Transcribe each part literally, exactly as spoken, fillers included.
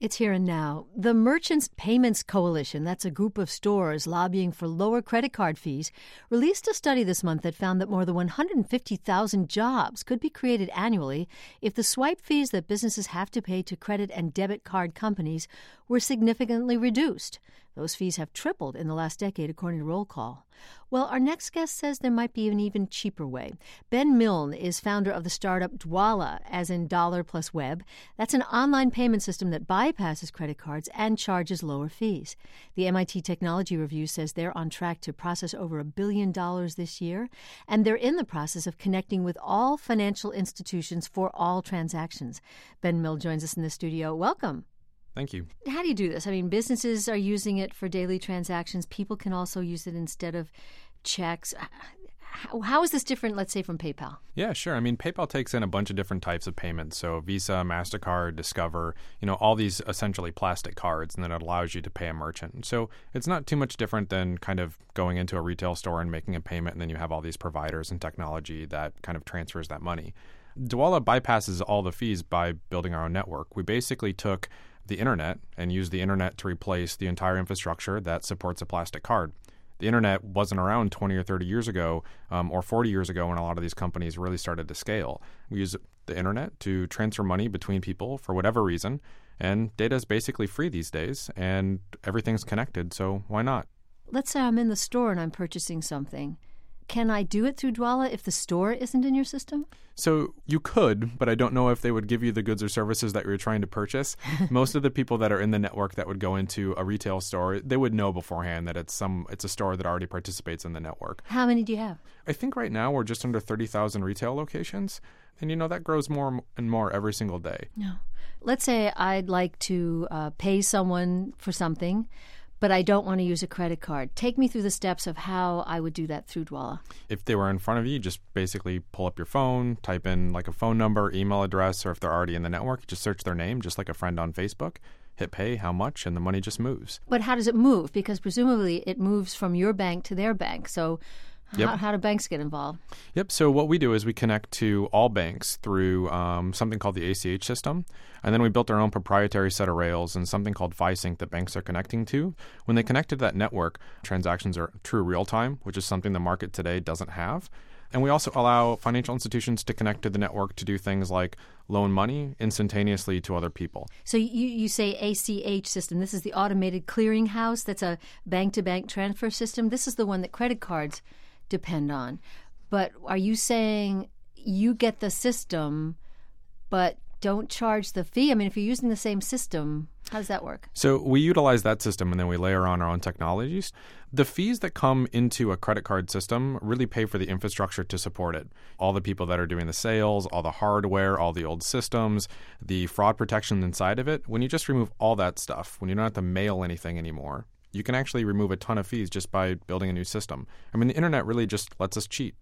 It's here and now. The Merchants Payments Coalition, that's a group of stores lobbying for lower credit card fees, released a study this month that found that more than one hundred fifty thousand jobs could be created annually if the swipe fees that businesses have to pay to credit and debit card companies were significantly reduced. Those fees have tripled in the last decade, according to Roll Call. Well, our next guest says there might be an even cheaper way. Ben Milne is founder of the startup Dwolla, as in dollar plus web. That's an online payment system that bypasses credit cards and charges lower fees. The M I T Technology Review says they're on track to process over a billion dollars this year, and they're in the process of connecting with all financial institutions for all transactions. Ben Milne joins us in the studio. Welcome. Thank you. How do you do this? I mean, businesses are using it for daily transactions. People can also use it instead of checks. How, how is this different, let's say, from PayPal? Yeah, sure. I mean, PayPal takes in a bunch of different types of payments. So Visa, MasterCard, Discover, you know, all these essentially plastic cards, and then it allows you to pay a merchant. So it's not too much different than kind of going into a retail store and making a payment, and then you have all these providers and technology that kind of transfers that money. Dwolla bypasses all the fees by building our own network. We basically took the internet and used the internet to replace the entire infrastructure that supports a plastic card. The internet wasn't around twenty or thirty years ago um, or forty years ago when a lot of these companies really started to scale. We use the internet to transfer money between people for whatever reason, and data is basically free these days, and everything's connected, so why not? Let's say I'm in the store and I'm purchasing something. Can I do it through Dwolla if the store isn't in your system? So you could, but I don't know if they would give you the goods or services that you're trying to purchase. Most of the people that are in the network that would go into a retail store, they would know beforehand that it's some it's a store that already participates in the network. How many do you have? I think right now we're just under thirty thousand retail locations. And, you know, that grows more and more every single day. No. Let's say I'd like to uh, pay someone for something, but I don't want to use a credit card. Take me through the steps of how I would do that through Dwolla. If they were in front of you, just basically pull up your phone, type in like a phone number, email address, or if they're already in the network, just search their name, just like a friend on Facebook, hit pay, how much, and the money just moves. But how does it move? Because presumably it moves from your bank to their bank. So Yep. how, how do banks get involved? Yep. So what we do is we connect to all banks through um, something called the A C H system. And then we built our own proprietary set of rails and something called FiSync that banks are connecting to. When they connect to that network, transactions are true real time, which is something the market today doesn't have. And we also allow financial institutions to connect to the network to do things like loan money instantaneously to other people. So you, you say A C H system. This is the automated clearinghouse. That's a bank-to-bank transfer system. This is the one that credit cards depend on. But are you saying you get the system but don't charge the fee? I mean, if you're using the same system, how does that work? So we utilize that system and then we layer on our own technologies. The fees that come into a credit card system really pay for the infrastructure to support it. All the people that are doing the sales, all the hardware, all the old systems, the fraud protection inside of it. When you just remove all that stuff, when you don't have to mail anything anymore, you can actually remove a ton of fees just by building a new system. I mean, the internet really just lets us cheat.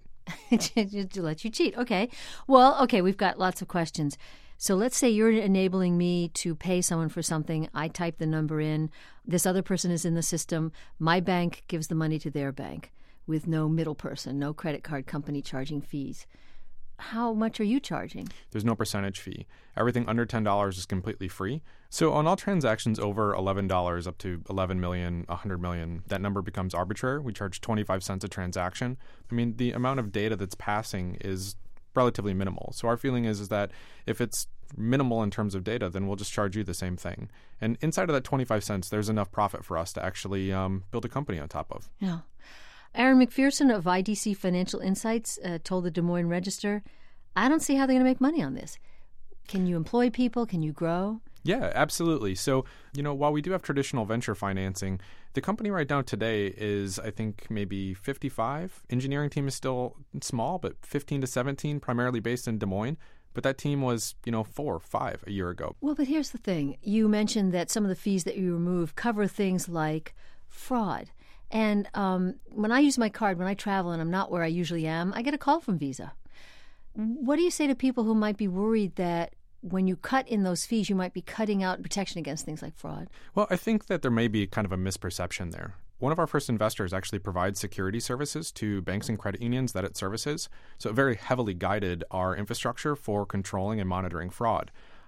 To let you cheat. Okay. Well, okay, we've got lots of questions. So let's say you're enabling me to pay someone for something. I type the number in. This other person is in the system. My bank gives the money to their bank with no middle person, no credit card company charging fees. How much are you charging? There's no percentage fee. Everything under ten dollars is completely free. So on all transactions over eleven dollars up to eleven million dollars, one hundred million dollars, that number becomes arbitrary. We charge twenty-five cents a transaction. I mean, the amount of data that's passing is relatively minimal. So our feeling is, is that if it's minimal in terms of data, then we'll just charge you the same thing. And inside of that twenty-five cents, there's enough profit for us to actually um, build a company on top of. Yeah. Aaron McPherson of I D C Financial Insights uh, told the Des Moines Register, I don't see how they're going to make money on this. Can you employ people? Can you grow? Yeah, absolutely. So, you know, while we do have traditional venture financing, the company right now today is, I think, maybe fifty-five. Engineering team is still small, but fifteen to seventeen, primarily based in Des Moines. But that team was, you know, four, five a year ago. Well, but here's the thing. You mentioned that some of the fees that you remove cover things like fraud. And um, when I use my card, when I travel and I'm not where I usually am, I get a call from Visa. What do you say to people who might be worried that when you cut in those fees, you might be cutting out protection against things like fraud? Well, I think that there may be kind of a misperception there. One of our first investors actually provides security services to banks and credit unions that it services. So it very heavily guided our infrastructure for controlling and monitoring fraud.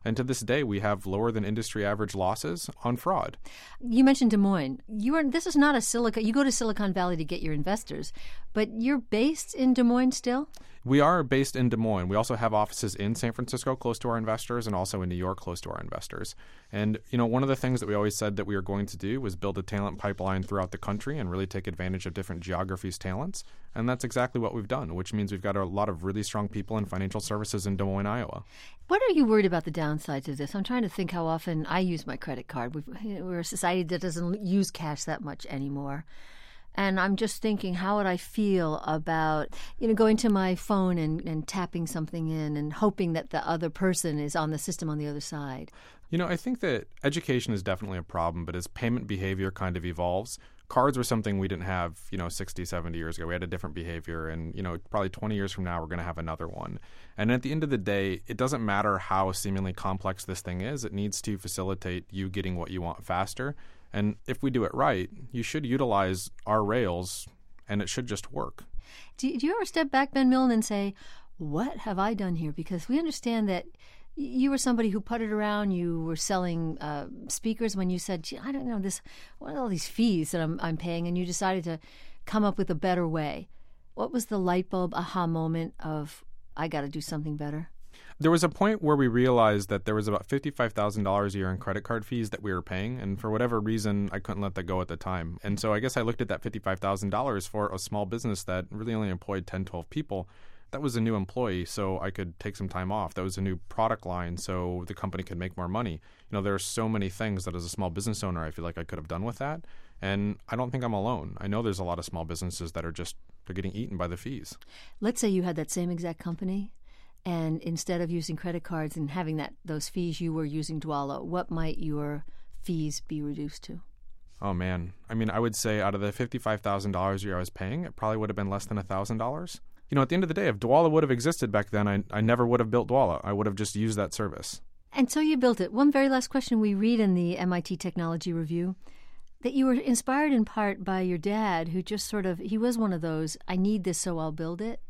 And to this day, we have lower than industry average losses on fraud. You mentioned Des Moines. You are, this is not a Silicon. You go to Silicon Valley to get your investors, but you're based in Des Moines still? We are based in Des Moines. We also have offices in San Francisco close to our investors and also in New York close to our investors. And, you know, one of the things that we always said that we were going to do was build a talent pipeline throughout the country and really take advantage of different geographies' talents. And that's exactly what we've done, which means we've got a lot of really strong people in financial services in Des Moines, Iowa. What are you worried about the downsides of this? I'm trying to think how often I use my credit card. We've, we're a society that doesn't use cash that much anymore. And I'm just thinking, how would I feel about, you know, going to my phone and, and tapping something in and hoping that the other person is on the system on the other side? You know, I think that education is definitely a problem, but as payment behavior kind of evolves, cards were something we didn't have, you know, sixty, seventy years ago. We had a different behavior, and, you know, probably twenty years from now, we're going to have another one. And at the end of the day, it doesn't matter how seemingly complex this thing is. It needs to facilitate you getting what you want faster. And if we do it right, you should utilize our rails, and it should just work. Do, do you ever step back, Ben Milne, and say, what have I done here? Because we understand that you were somebody who putted around. You were selling uh, speakers when you said, gee, I don't know, this, what are all these fees that I'm, I'm paying? And you decided to come up with a better way. What was the light bulb aha moment of, I got to do something better? There was a point where we realized that there was about fifty-five thousand dollars a year in credit card fees that we were paying. And for whatever reason, I couldn't let that go at the time. And so I guess I looked at that fifty-five thousand dollars for a small business that really only employed ten, twelve people. That was a new employee, so I could take some time off. That was a new product line, so the company could make more money. You know, there are so many things that as a small business owner, I feel like I could have done with that. And I don't think I'm alone. I know there's a lot of small businesses that are just, they're getting eaten by the fees. Let's say you had that same exact company, and instead of using credit cards and having that those fees, you were using Dwolla. What might your fees be reduced to? Oh, man. I mean, I would say out of the fifty-five thousand dollars a year I was paying, it probably would have been less than one thousand dollars. You know, at the end of the day, if Dwolla would have existed back then, I, I never would have built Dwolla. I would have just used that service. And so you built it. One very last question we read in the M I T Technology Review, that you were inspired in part by your dad, who just sort of, he was one of those, I need this so I'll build it.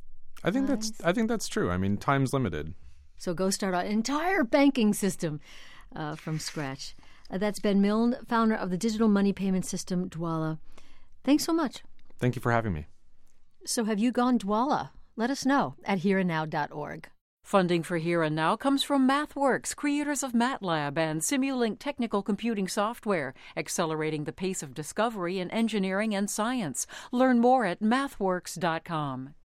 I think that's I think that's true. I mean, time's limited. So go start an entire banking system uh, from scratch. Uh, that's Ben Milne, founder of the digital money payment system, Dwolla. Thanks so much. Thank you for having me. So have you gone Dwolla? Let us know at here and now dot org. Funding for Here and Now comes from MathWorks, creators of MATLAB and Simulink technical computing software, accelerating the pace of discovery in engineering and science. Learn more at mathworks dot com.